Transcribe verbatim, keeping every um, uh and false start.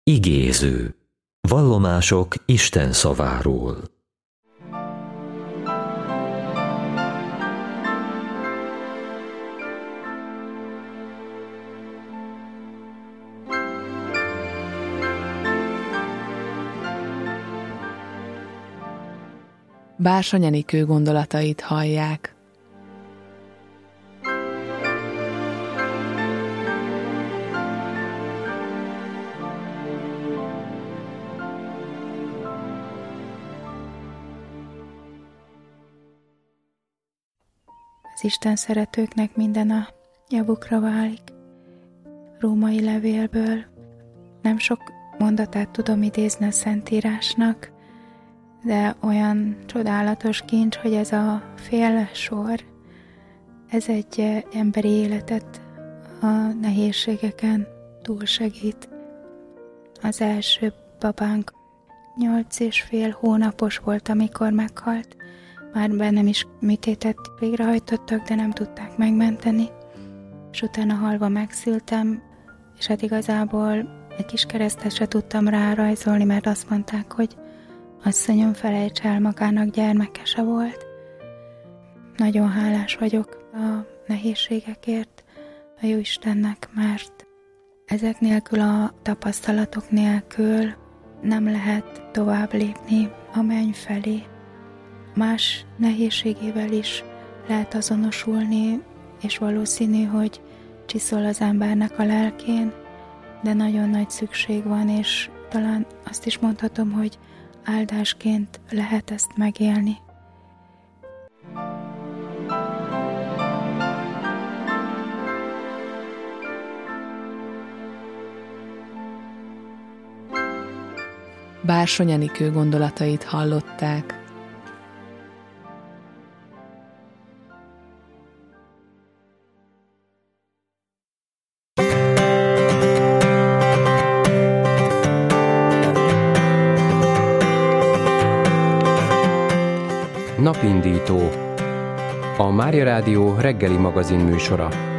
Igéző. Vallomások Isten szaváról. Bársony Enikő gondolatait hallják. Az Isten szeretőknek minden a javukra válik. Római levélből nem sok mondatát tudom idézni a Szentírásnak, de olyan csodálatos kincs, hogy ez a fél sor, ez egy emberi életet a nehézségeken túlsegít. Az első babánk nyolc és fél hónapos volt, amikor meghalt. Már bennem is műtétet végrehajtottak, de nem tudták megmenteni. És utána halva megszültem, és hát igazából egy kis keresztet se tudtam rárajzolni, mert azt mondták, hogy asszonyom, felejts el, magának gyermeke se volt. Nagyon hálás vagyok a nehézségekért a Jóistennek, mert ezek nélkül, a tapasztalatok nélkül nem lehet tovább lépni a menny felé. Más nehézségével is lehet azonosulni, és valószínű, hogy csiszol az embernek a lelkén, de nagyon nagy szükség van, és talán azt is mondhatom, hogy áldásként lehet ezt megélni. Bársony Enikő gondolatait hallották. Napindító. A Mária Rádió reggeli magazin műsora.